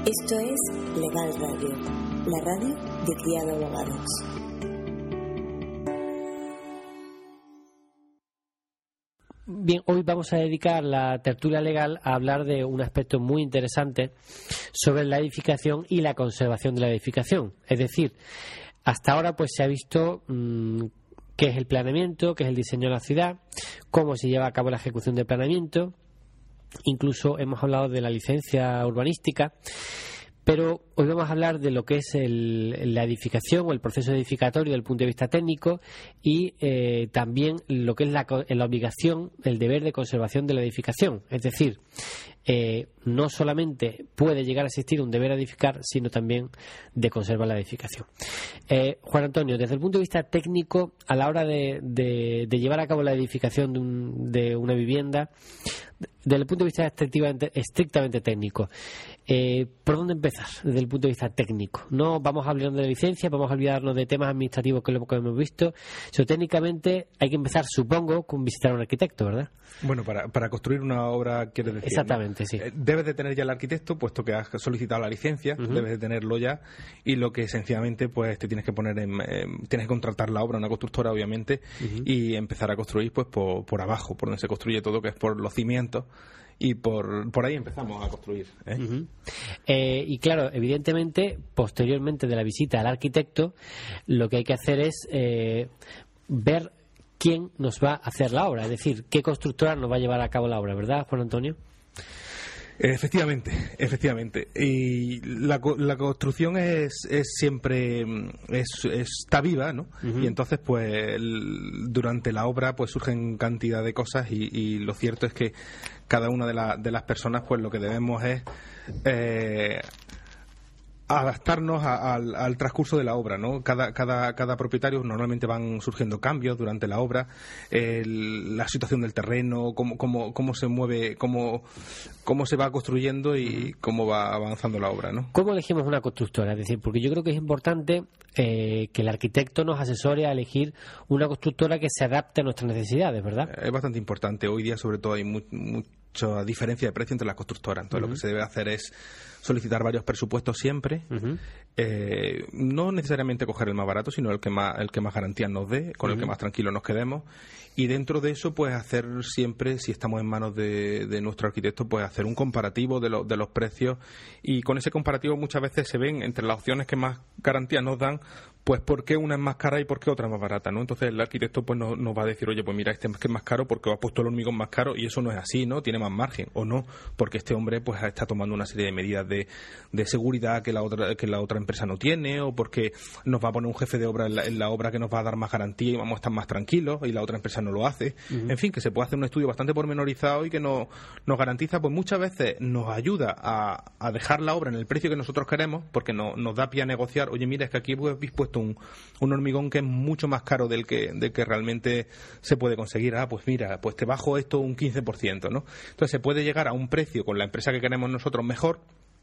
Esto es Legal Radio, la radio de Criado Abogados. Bien, hoy vamos a dedicar la tertulia legal a hablar de un aspecto muy interesante sobre la edificación y la conservación de la edificación. Es decir, hasta ahora pues se ha visto qué es el planeamiento, qué es el diseño de la ciudad, cómo se lleva a cabo la ejecución del planeamiento. Incluso hemos hablado de la licencia urbanística, pero hoy vamos a hablar de lo que es la edificación o el proceso edificatorio desde el punto de vista técnico y también lo que es la obligación, el deber de conservación de la edificación. Es decir, no solamente puede llegar a existir un deber de edificar, sino también de conservar la edificación. Juan Antonio, desde el punto de vista técnico, a la hora de llevar a cabo la edificación de una vivienda, desde el punto de vista estrictamente técnico, ¿por dónde empezar desde el punto de vista técnico? No vamos a hablar de licencias, vamos a olvidarnos de temas administrativos que es lo que hemos visto. Técnicamente hay que empezar, supongo, con visitar a un arquitecto, ¿verdad? Bueno, para construir una obra, quieres decir, exactamente, ¿no? Sí. Debes de tener ya el arquitecto, puesto que has solicitado la licencia, debes de tenerlo ya, y lo que sencillamente pues te tienes que poner tienes que contratar la obra, una constructora obviamente, y empezar a construir pues por abajo, por donde se construye todo, que es por los cimientos. Y por ahí empezamos a construir. Y claro, evidentemente, posteriormente de la visita al arquitecto, lo que hay que hacer es ver quién nos va a hacer la obra, es decir, qué constructora nos va a llevar a cabo la obra, ¿verdad, Juan Antonio? Efectivamente. Y la construcción es siempre está viva, ¿no? Y entonces pues durante la obra pues surgen cantidad de cosas y lo cierto es que cada una de las personas pues lo que debemos es adaptarnos al transcurso de la obra, ¿no? Cada propietario, normalmente van surgiendo cambios durante la obra, la situación del terreno, cómo se mueve, cómo se va construyendo y cómo va avanzando la obra, ¿no? ¿Cómo elegimos una constructora? Es decir, porque yo creo que es importante que el arquitecto nos asesore a elegir una constructora que se adapte a nuestras necesidades, ¿verdad? Es bastante importante. Hoy día, sobre todo, hay mucha diferencia de precio entre las constructoras. Entonces, lo que se debe hacer es solicitar varios presupuestos siempre, no necesariamente coger el más barato, sino el que más garantías nos dé, con el que más tranquilos nos quedemos, y dentro de eso pues hacer siempre, si estamos en manos de nuestro arquitecto, pues hacer un comparativo de los precios, y con ese comparativo muchas veces se ven entre las opciones que más garantías nos dan, pues por qué una es más cara y por qué otra es más barata, ¿no? Entonces el arquitecto pues nos va a decir, oye, pues mira, este es más caro porque ha puesto el hormigón más caro, y eso no es así, ¿no? Tiene más margen, o no, porque este hombre pues está tomando una serie de medidas de seguridad que la otra empresa no tiene, o porque nos va a poner un jefe de obra en la obra que nos va a dar más garantía y vamos a estar más tranquilos y la otra empresa no lo hace. En fin, que se puede hacer un estudio bastante pormenorizado y que nos garantiza, pues muchas veces nos ayuda a dejar la obra en el precio que nosotros queremos, porque nos da pie a negociar. Oye, mira, es que aquí habéis puesto un hormigón que es mucho más caro del que realmente se puede conseguir. Pues mira, pues te bajo esto un 15%, ¿no? Entonces se puede llegar a un precio con la empresa que queremos nosotros mejor,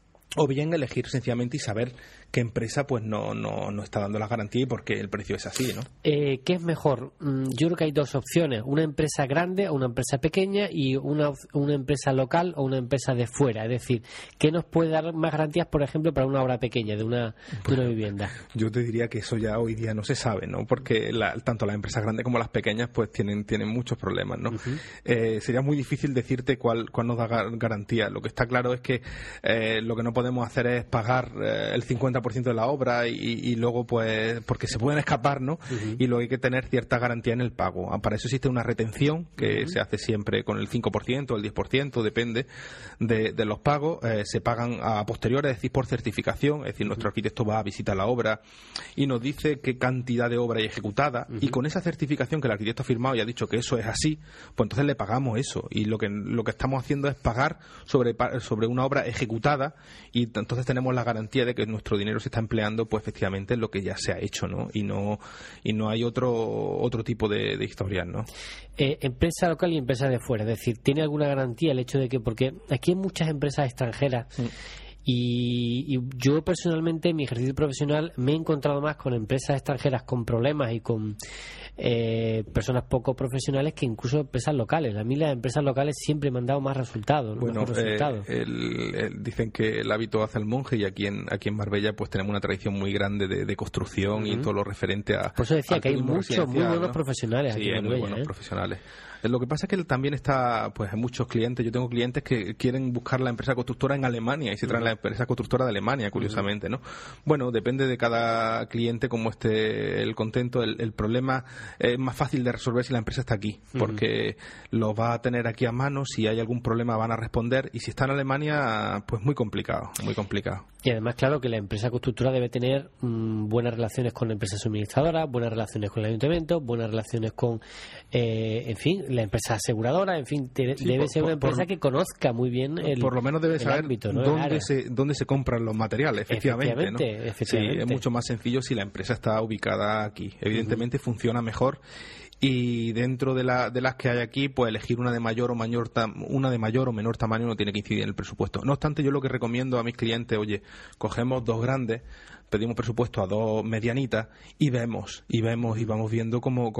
o bien elegir sencillamente y saber qué empresa pues no está dando la garantía y por qué el precio es así, ¿no? ¿Qué es mejor? Yo creo que hay dos opciones, una empresa grande o una empresa pequeña, y una empresa local o una empresa de fuera. Es decir, ¿qué nos puede dar más garantías, por ejemplo, para una obra pequeña de una vivienda? Yo te diría que eso ya hoy día no se sabe, ¿no? Porque tanto las empresas grandes como las pequeñas pues tienen muchos problemas, ¿no? Sería muy difícil decirte cuál nos da garantía. Lo que está claro es que lo que no podemos hacer es pagar el 50% de la obra y luego pues porque se pueden escapar, ¿no? Y luego hay que tener cierta garantía en el pago. Para eso existe una retención que se hace siempre con el 5% o el 10%, depende de los pagos. Se pagan a posteriori, es decir, por certificación. Es decir, nuestro arquitecto va a visitar la obra y nos dice qué cantidad de obra hay ejecutada, y con esa certificación que el arquitecto ha firmado y ha dicho que eso es así, pues entonces le pagamos eso, y lo que estamos haciendo es pagar sobre una obra ejecutada, y entonces tenemos la garantía de que nuestro dinero se está empleando pues efectivamente en lo que ya se ha hecho, ¿no? Y no hay otro tipo de historias, ¿no? Empresa local y empresa de fuera, es decir, ¿tiene alguna garantía el hecho de que, porque aquí hay muchas empresas extranjeras Y yo personalmente en mi ejercicio profesional me he encontrado más con empresas extranjeras con problemas y con personas poco profesionales que incluso empresas locales. A mí las empresas locales siempre me han dado más resultados, bueno, mejor resultados. Dicen que el hábito hace el monje, y aquí en Marbella pues tenemos una tradición muy grande de construcción y todo lo referente a... Por eso decía que hay muchos muy buenos profesionales aquí en Marbella. Sí, muy buenos profesionales. Lo que pasa es que también está, pues, en muchos clientes. Yo tengo clientes que quieren buscar la empresa constructora en Alemania y se traen la empresa constructora de Alemania, curiosamente, ¿no? Bueno, depende de cada cliente cómo esté el contento. El problema es más fácil de resolver si la empresa está aquí, porque lo va a tener aquí a mano. Si hay algún problema van a responder, y si está en Alemania, pues muy complicado, muy complicado. Y además, claro, que la empresa constructora debe tener buenas relaciones con empresas suministradoras, buenas relaciones con el ayuntamiento, buenas relaciones con, en fin, la empresa aseguradora, en fin, debe ser una empresa que conozca muy bien por lo menos debe saber ámbito, ¿no? dónde se compran los materiales, efectivamente, ¿no? Efectivamente. Sí, es mucho más sencillo si la empresa está ubicada aquí. Evidentemente funciona mejor, y dentro de las que hay aquí, pues elegir una de mayor o menor tamaño no tiene que incidir en el presupuesto. No obstante, yo lo que recomiendo a mis clientes, oye, cogemos 2 grandes, pedimos presupuesto a 2 medianitas y vamos viendo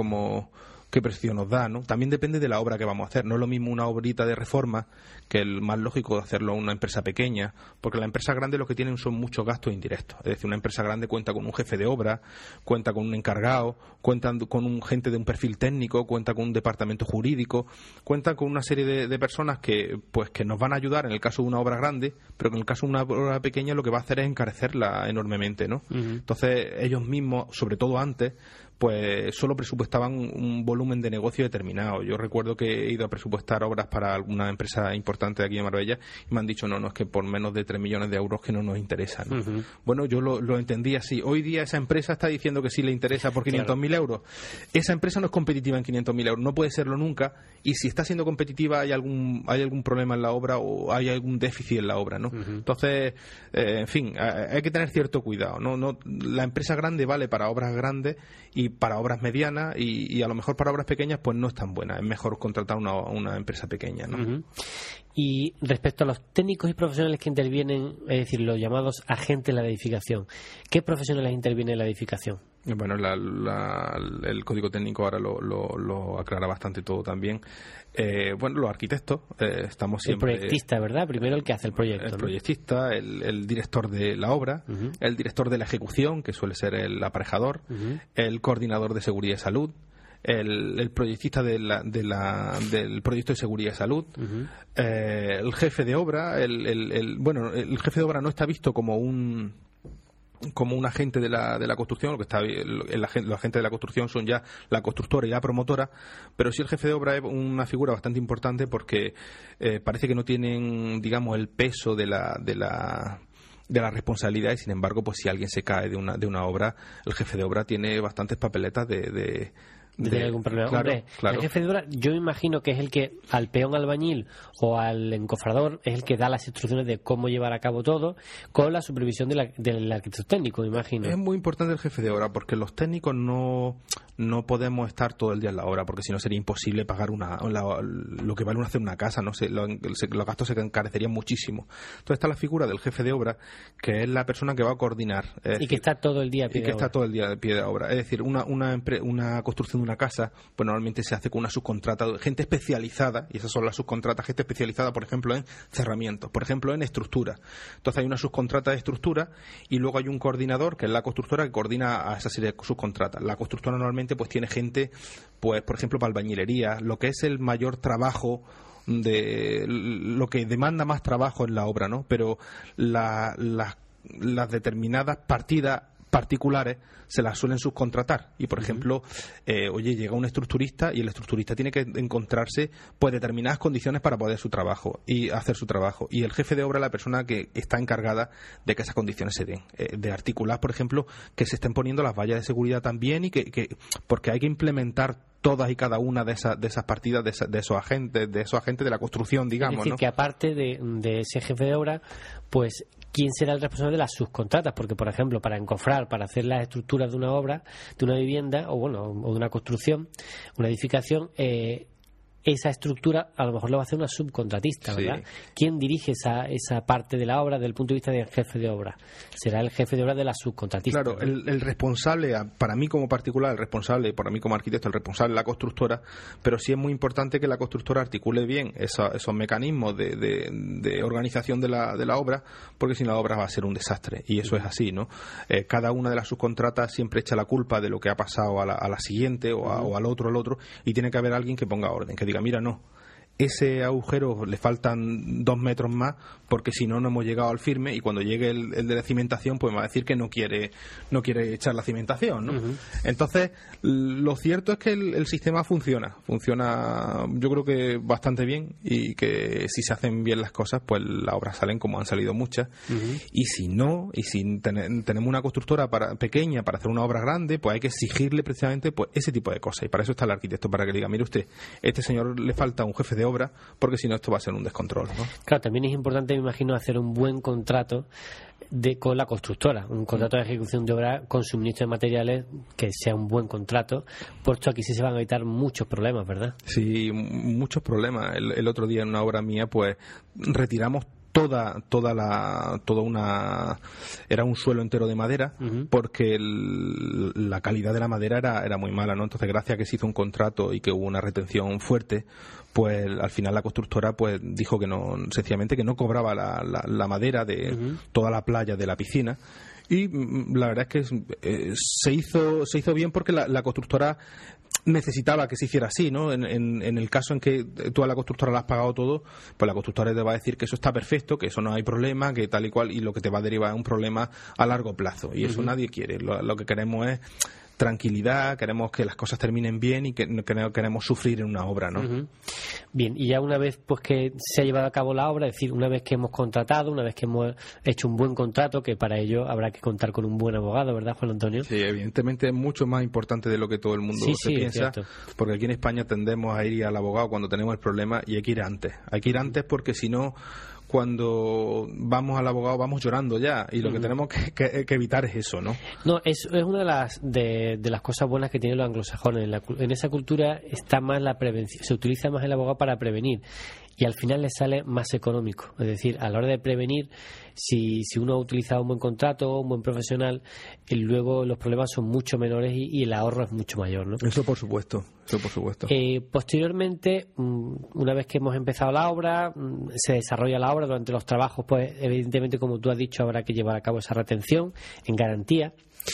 qué precio nos da, ¿no? También depende de la obra que vamos a hacer. No es lo mismo una obrita de reforma, que el más lógico de hacerlo a una empresa pequeña, porque las empresas grandes lo que tienen son muchos gastos indirectos. Es decir, una empresa grande cuenta con un jefe de obra, cuenta con un encargado, cuenta con un gente de un perfil técnico, cuenta con un departamento jurídico, cuenta con una serie de personas que nos van a ayudar en el caso de una obra grande, pero que en el caso de una obra pequeña lo que va a hacer es encarecerla enormemente, ¿no? Entonces, ellos mismos, sobre todo antes, pues solo presupuestaban un volumen de negocio determinado. Yo recuerdo que he ido a presupuestar obras para alguna empresa importante de aquí de Marbella y me han dicho, no, es que por menos de 3 millones de euros que no nos interesa, ¿no? Bueno, yo lo entendí así. Hoy día esa empresa está diciendo que sí le interesa por 500.000 euros. Esa empresa no es competitiva en 500.000 euros, no puede serlo nunca, y si está siendo competitiva hay algún problema en la obra o hay algún déficit en la obra, ¿no? Entonces, en fin, hay que tener cierto cuidado, ¿no? La empresa grande vale para obras grandes y para obras medianas, y a lo mejor para obras pequeñas pues no es tan buena. Es mejor contratar una empresa pequeña, ¿no? Y respecto a los técnicos y profesionales que intervienen, es decir, los llamados agentes de la edificación, ¿qué profesionales intervienen en la edificación? Bueno, el código técnico ahora lo aclara bastante todo también. Bueno, los arquitectos, estamos siempre... El proyectista, ¿verdad? Primero el que hace el proyecto. El proyectista, el director de la obra, el director de la ejecución, que suele ser el aparejador, el coordinador de seguridad y salud, el proyectista del proyecto de seguridad y salud, el jefe de obra. El jefe de obra no está visto como un agente de la construcción. Lo que está los agentes de la construcción son ya la constructora y la promotora, pero sí el jefe de obra es una figura bastante importante, porque parece que no tienen, digamos, el peso de la responsabilidad, y sin embargo, pues si alguien se cae de una obra, el jefe de obra tiene bastantes papeletas de algún problema. Claro, Hombre, claro. El jefe de obra, yo me imagino que es el que al peón albañil o al encofrador es el que da las instrucciones de cómo llevar a cabo todo, con la supervisión del arquitecto técnico, me imagino. Es muy importante el jefe de obra, porque los técnicos no podemos estar todo el día en la obra, porque si no sería imposible pagar lo que vale hacer una casa, ¿no? Los gastos se encarecerían muchísimo. Entonces está la figura del jefe de obra, que es la persona que va a coordinar. Y que está todo el día a pie de obra. Está todo el día a pie de obra. Es decir, una construcción de una casa, pues normalmente se hace con una subcontrata, gente especializada, y esas son las subcontratas, gente especializada, por ejemplo, en cerramientos, por ejemplo, en estructura. Entonces hay una subcontrata de estructura, y luego hay un coordinador, que es la constructora, que coordina a esa serie de subcontratas. La constructora normalmente pues tiene gente, pues por ejemplo, para albañilería, lo que es el mayor trabajo, de lo que demanda más trabajo en la obra, ¿no? Pero las determinadas partidas particulares se las suelen subcontratar, y por ejemplo, llega un estructurista, y el estructurista tiene que encontrarse pues determinadas condiciones para poder hacer su trabajo, y el jefe de obra es la persona que está encargada de que esas condiciones se den, de articular, por ejemplo, que se estén poniendo las vallas de seguridad también, y porque hay que implementar todas y cada una de esas partidas de esos agentes de la construcción, digamos, es decir, ¿no? Que aparte de ese jefe de obra, pues ¿quién será el responsable de las subcontratas? Porque, por ejemplo, para encofrar, para hacer las estructuras de una obra, de una vivienda, o de una construcción, una edificación, esa estructura a lo mejor lo va a hacer una subcontratista, ¿verdad? Sí. ¿Quién dirige esa parte de la obra desde el punto de vista del jefe de obra? Será el jefe de obra de la subcontratista. Claro, ¿no? el responsable, para mí como particular, el responsable, para mí como arquitecto, el responsable es la constructora, pero sí es muy importante que la constructora articule bien esos mecanismos de organización de la obra, porque si no la obra va a ser un desastre, y eso es así, ¿no? Cada una de las subcontratas siempre echa la culpa de lo que ha pasado a la siguiente o al otro, y tiene que haber alguien que ponga orden, que diga, mira, no, ese agujero le faltan 2 metros más porque si no hemos llegado al firme, y cuando llegue el de la cimentación pues me va a decir que no quiere echar la cimentación, ¿no? Entonces lo cierto es que el sistema funciona yo creo que bastante bien, y que si se hacen bien las cosas pues las obras salen como han salido muchas, y si no, y si tenemos una constructora pequeña para hacer una obra grande, pues hay que exigirle precisamente pues ese tipo de cosas, y para eso está el arquitecto, para que le diga, mire usted, este señor le falta un jefe de obra, porque si no esto va a ser un descontrol, ¿no? Claro, también es importante, me imagino, hacer un buen contrato con la constructora, un contrato de ejecución de obra con suministro de materiales que sea un buen contrato, puesto aquí sí se van a evitar muchos problemas, ¿verdad? Sí, muchos problemas. El otro día en una obra mía pues retiramos era un suelo entero de madera, porque la calidad de la madera era muy mala, ¿no? Entonces, gracias a que se hizo un contrato y que hubo una retención fuerte, pues al final la constructora pues dijo que no, sencillamente que no cobraba la madera de toda la playa de la piscina. Y la verdad es que se hizo bien, porque la constructora necesitaba que se hiciera así, ¿no? En el caso en que tú a la constructora le has pagado todo, pues la constructora te va a decir que eso está perfecto, que eso no hay problema, que tal y cual, y lo que te va a derivar es un problema a largo plazo, y eso nadie quiere. Lo que queremos es tranquilidad, queremos que las cosas terminen bien, y que no queremos sufrir en una obra, ¿no? Bien, y ya una vez pues que se ha llevado a cabo la obra, es decir, una vez que hemos contratado, una vez que hemos hecho un buen contrato, que para ello habrá que contar con un buen abogado, ¿verdad, Juan Antonio? Sí, evidentemente es mucho más importante de lo que todo el mundo se piensa, porque aquí en España tendemos a ir al abogado cuando tenemos el problema, y hay que ir antes, porque si no, cuando vamos al abogado vamos llorando ya, y lo que tenemos que evitar es eso, ¿no? No, es una de las cosas buenas que tienen los anglosajones. En esa cultura está más la prevención, se utiliza más el abogado para prevenir, y al final les sale más económico. Es decir, a la hora de prevenir, si uno ha utilizado un buen contrato, un buen profesional, luego los problemas son mucho menores y el ahorro es mucho mayor, ¿no? Eso por supuesto. Posteriormente, una vez que hemos empezado la obra, se desarrolla la obra. Durante los trabajos, pues evidentemente, como tú has dicho, habrá que llevar a cabo esa retención en garantía.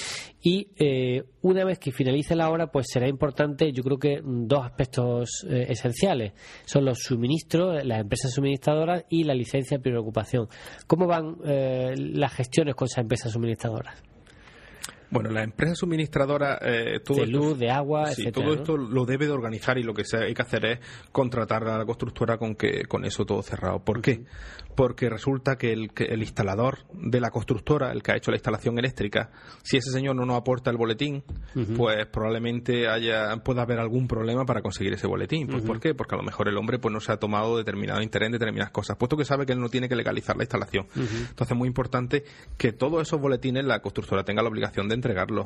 Y una vez que finalice la obra, pues será importante, yo creo que 2 aspectos esenciales. Son los suministros, las empresas suministradoras, y la licencia de preocupación. ¿Cómo van las gestiones con esas empresas suministradoras? Bueno, la empresa suministradora de luz, de agua, sí, etcétera, todo esto lo debe de organizar, y lo que hay que hacer es contratar a la constructora con eso todo cerrado. ¿Por qué? Porque resulta que el instalador de la constructora, el que ha hecho la instalación eléctrica, si ese señor no nos aporta el boletín, pues probablemente pueda haber algún problema para conseguir ese boletín. Pues ¿por qué? Porque a lo mejor el hombre pues no se ha tomado determinado interés en determinadas cosas, puesto que sabe que él no tiene que legalizar la instalación. Entonces es muy importante que todos esos boletines la constructora tenga la obligación de entregarlos.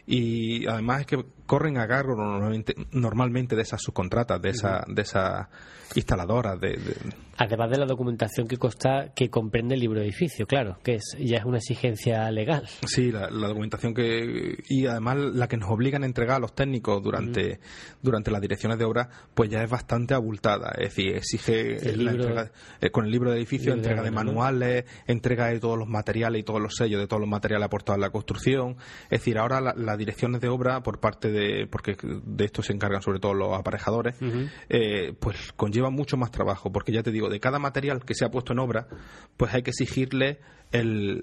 Y además es que corren a cargo normalmente de esas subcontratas, de esas instaladoras. Además de la documentación que comprende el libro de edificio, claro, que ya es una exigencia legal. Sí, la documentación y además la que nos obligan a entregar a los técnicos durante las direcciones de obra, pues ya es bastante abultada. Es decir, exige con el libro de edificio, entrega de manuales, entrega de todos los materiales y todos los sellos de todos los materiales aportados a la construcción. Es decir, ahora las direcciones de obra, porque de esto se encargan sobre todo los aparejadores, pues conllevan mucho más trabajo, porque ya te digo, de cada material que se ha puesto en obra, pues hay que exigirle el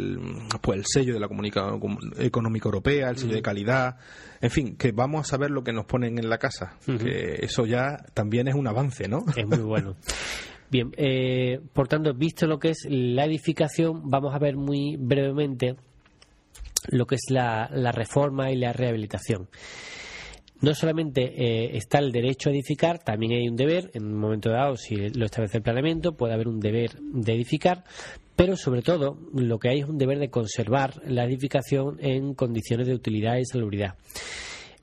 sello de la Comunidad Económica Europea, el sello de calidad, en fin, que vamos a saber lo que nos ponen en la casa, que eso ya también es un avance, ¿no? Es muy bueno. Bien, por tanto, visto lo que es la edificación, vamos a ver muy brevemente lo que es la reforma y la rehabilitación. No solamente está el derecho a edificar, también hay un deber. En un momento dado, si lo establece el planeamiento, puede haber un deber de edificar, pero sobre todo lo que hay es un deber de conservar la edificación en condiciones de utilidad y salubridad.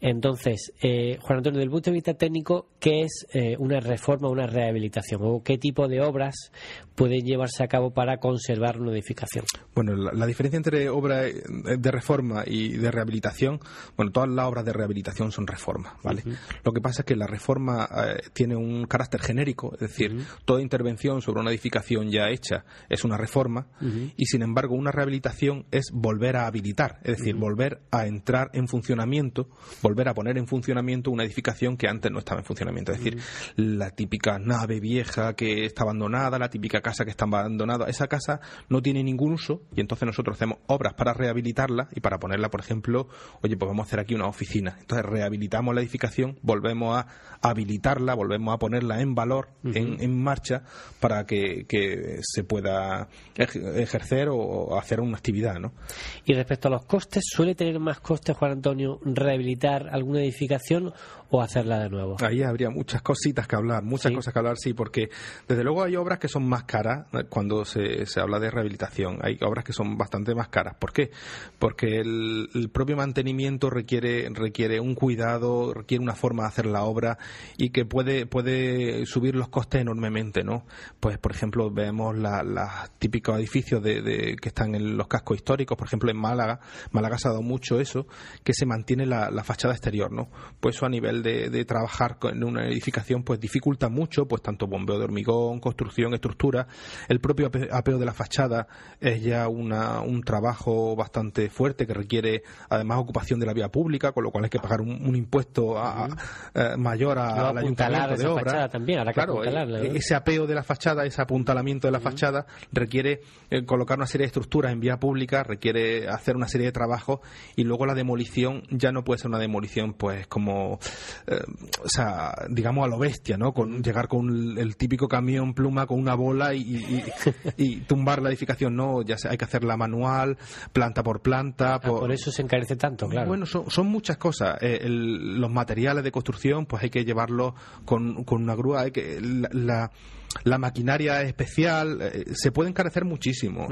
Entonces, Juan Antonio, desde el punto de vista técnico, ¿qué es una reforma, una rehabilitación? ¿O qué tipo de obras pueden llevarse a cabo para conservar una edificación? Bueno, la diferencia entre obra de reforma y de rehabilitación, bueno, todas las obras de rehabilitación son reformas, ¿vale? Lo que pasa es que la reforma tiene un carácter genérico, es decir, toda intervención sobre una edificación ya hecha es una reforma, y sin embargo una rehabilitación es volver a habilitar, es decir, volver a entrar en funcionamiento, volver a poner en funcionamiento una edificación que antes no estaba en funcionamiento. Es decir, la típica nave vieja que está abandonada, la típica casa que está abandonada, esa casa no tiene ningún uso, y entonces nosotros hacemos obras para rehabilitarla y para ponerla, por ejemplo, oye, pues vamos a hacer aquí una oficina. Entonces rehabilitamos la edificación, volvemos a habilitarla, volvemos a ponerla en valor, en marcha, para que se pueda ejercer o hacer una actividad, ¿no? Y respecto a los costes, ¿suele tener más costes, Juan Antonio, rehabilitar alguna edificación o hacerla de nuevo? Ahí habría muchas cositas que hablar, cosas que hablar, sí, porque desde luego hay obras que son más caras cuando se habla de rehabilitación. Hay obras que son bastante más caras. ¿Por qué? Porque el propio mantenimiento requiere un cuidado, requiere una forma de hacer la obra y que puede subir los costes enormemente, ¿no? Pues, por ejemplo, vemos los típicos edificios que están en los cascos históricos, por ejemplo, en Málaga. Málaga se ha dado mucho eso, que se mantiene la fachada exterior, ¿no? Pues eso a nivel de trabajar en una edificación pues dificulta mucho, pues tanto bombeo de hormigón, construcción, estructura. El propio apeo de la fachada es ya un trabajo bastante fuerte que requiere además ocupación de la vía pública, con lo cual hay que pagar un impuesto mayor al ayuntamiento de obra. También, claro, ese apeo de la fachada, ese apuntalamiento de la fachada requiere colocar una serie de estructuras en vía pública, requiere hacer una serie de trabajos, y luego la demolición ya no puede ser una demolición pues como o sea, digamos a lo bestia, ¿no? Llegar con el típico camión pluma con una bola y tumbar la edificación, no, ya hay que hacerla manual, planta por planta. Por eso se encarece tanto, claro. Bueno, son muchas cosas. Los materiales de construcción, pues hay que llevarlos con una grúa, la maquinaria especial, se puede encarecer muchísimo.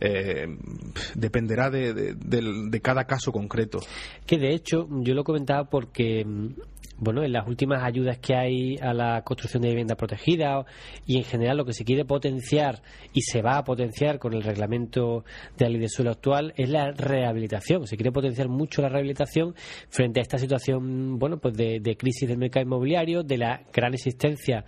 Dependerá de cada caso concreto. Que de hecho, yo lo comentaba porque bueno, en las últimas ayudas que hay a la construcción de vivienda protegida y en general lo que se quiere potenciar y se va a potenciar con el reglamento de la ley de suelo actual es la rehabilitación. Se quiere potenciar mucho la rehabilitación frente a esta situación, bueno, pues de crisis del mercado inmobiliario, de la gran existencia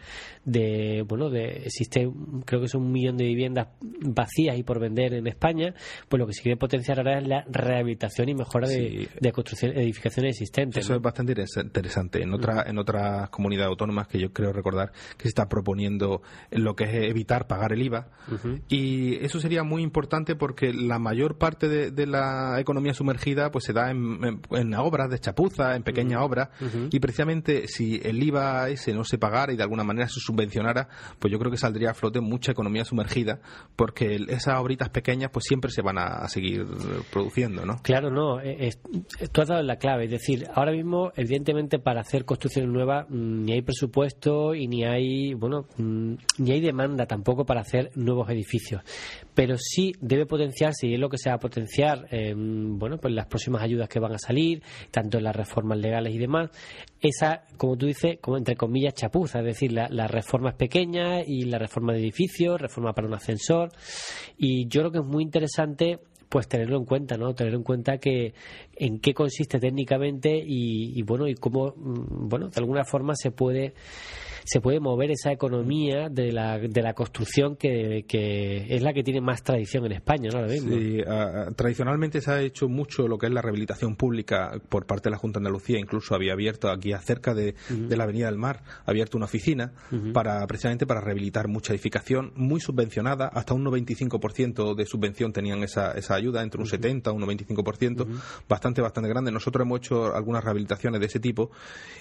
existe, creo que son 1 millón de viviendas vacías y por vender en España. Pues lo que se quiere potenciar ahora es la rehabilitación y mejora de construcción, edificaciones existentes. Eso es bastante interesante. En otras comunidades autónomas que yo creo recordar que se está proponiendo lo que es evitar pagar el IVA, y eso sería muy importante porque la mayor parte de la economía sumergida pues se da en obras de chapuza, en pequeñas obras, y precisamente si el IVA ese no se pagara y de alguna manera se subvencionara, pues yo creo que saldría a flote mucha economía sumergida, porque esas obritas pequeñas pues siempre se van a seguir produciendo, ¿no? Claro, no, tú has dado la clave, es decir, ahora mismo evidentemente para hacer construcciones nuevas ni hay presupuesto y ni hay demanda tampoco para hacer nuevos edificios, pero sí debe potenciarse, y es lo que se va a potenciar pues las próximas ayudas que van a salir, tanto en las reformas legales y demás, esa, como tú dices, como entre comillas chapuza, es decir, las reformas pequeñas y la reforma de edificios, reforma para un ascensor, y yo creo que es muy interesante pues tenerlo en cuenta, ¿no? Tener en cuenta que en qué consiste técnicamente y cómo, de alguna forma se puede mover esa economía de la construcción que es la que tiene más tradición en España, ¿no? Ahora mismo. Sí, tradicionalmente se ha hecho mucho lo que es la rehabilitación pública por parte de la Junta de Andalucía. Incluso había abierto aquí cerca de la Avenida del Mar, ha abierto una oficina precisamente para rehabilitar mucha edificación muy subvencionada, hasta un 95% de subvención tenían esa ayuda, entre un 70 y un 95%, bastante grande. Nosotros hemos hecho algunas rehabilitaciones de ese tipo,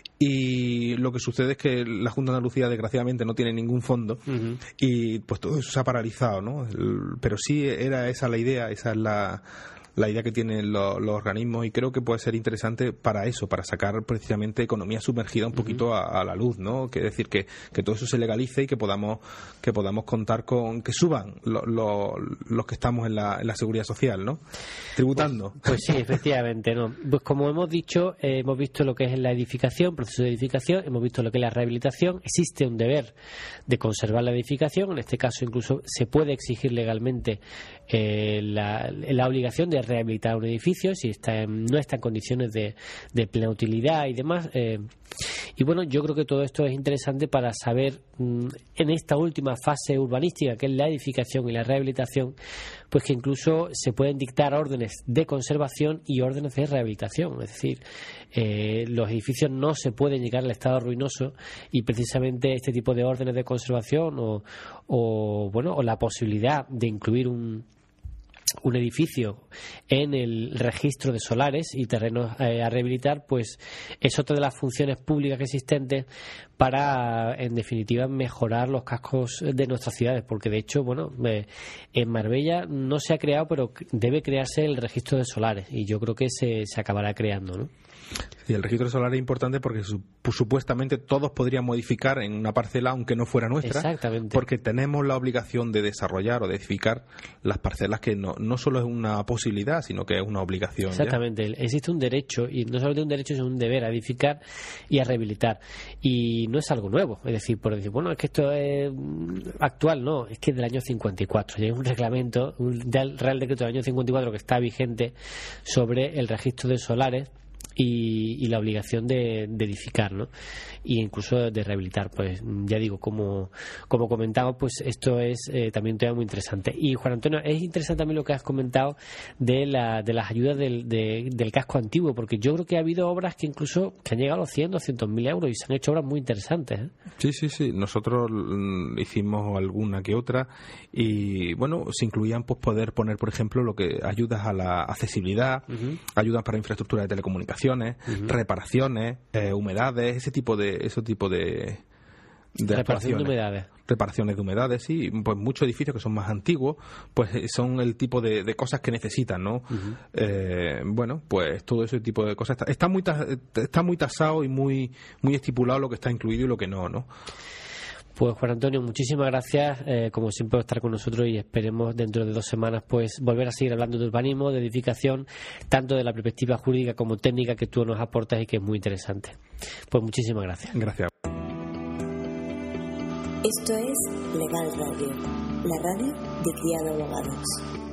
y lo que sucede es que la Junta de Andalucía desgraciadamente no tiene ningún fondo, y pues todo eso se ha paralizado, ¿no? Pero sí era esa la idea, esa es la la idea que tienen los organismos, y creo que puede ser interesante para eso, para sacar precisamente economía sumergida un poquito a la luz, ¿no? Que decir que todo eso se legalice y que podamos contar con que suban los que estamos en la seguridad social, ¿no? Tributando. Pues sí, efectivamente, ¿no? Pues como hemos dicho, hemos visto lo que es la edificación, proceso de edificación, hemos visto lo que es la rehabilitación. Existe un deber de conservar la edificación, en este caso incluso se puede exigir legalmente la obligación de rehabilitar un edificio si no está en condiciones de plena utilidad y demás. Y bueno, yo creo que todo esto es interesante para saber en esta última fase urbanística, que es la edificación y la rehabilitación, pues que incluso se pueden dictar órdenes de conservación y órdenes de rehabilitación. Es decir, los edificios no se pueden llegar al estado ruinoso, y precisamente este tipo de órdenes de conservación o la posibilidad de incluir un edificio en el registro de solares y terrenos a rehabilitar, pues es otra de las funciones públicas que existentes para, en definitiva, mejorar los cascos de nuestras ciudades, porque de hecho, bueno, en Marbella no se ha creado, pero debe crearse el registro de solares, y yo creo que se acabará creando, ¿no? Y el registro solar es importante porque supuestamente todos podrían modificar en una parcela aunque no fuera nuestra. Exactamente. Porque tenemos la obligación de desarrollar o de edificar las parcelas, que no solo es una posibilidad, sino que es una obligación. Exactamente. ¿Ya? Existe un derecho, y no solamente un derecho, sino un deber a edificar y a rehabilitar. Y no es algo nuevo. Es decir, por decir, bueno, es que esto es actual, no, es que es del año 54. Hay un reglamento, del Real Decreto del año 54 que está vigente sobre el registro de solares y la obligación de edificar, ¿no? Y incluso de rehabilitar. Pues ya digo, como comentamos, pues esto es también un tema muy interesante. Y Juan Antonio, es interesante también lo que has comentado de las ayudas del casco antiguo, porque yo creo que ha habido obras que incluso que han llegado a los 100, 200.000 euros, y se han hecho obras muy interesantes, ¿eh? Sí. Nosotros hicimos alguna que otra, y bueno, se incluían pues poder poner, por ejemplo, lo que ayudas a la accesibilidad, ayudas para infraestructura de telecomunicaciones, reparaciones, humedades, ese tipo de reparación de humedades. Reparaciones de humedades, sí. Pues muchos edificios que son más antiguos, pues son el tipo de cosas que necesitan, ¿no? Bueno, pues todo ese tipo de cosas está muy tasado y muy estipulado lo que está incluido y lo que no, ¿no? Pues Juan Antonio, muchísimas gracias, como siempre, por estar con nosotros, y esperemos dentro de 2 semanas pues volver a seguir hablando de urbanismo, de edificación, tanto de la perspectiva jurídica como técnica que tú nos aportas y que es muy interesante. Pues muchísimas gracias. Gracias. Esto es Legal Radio, la radio de Criado Abogados.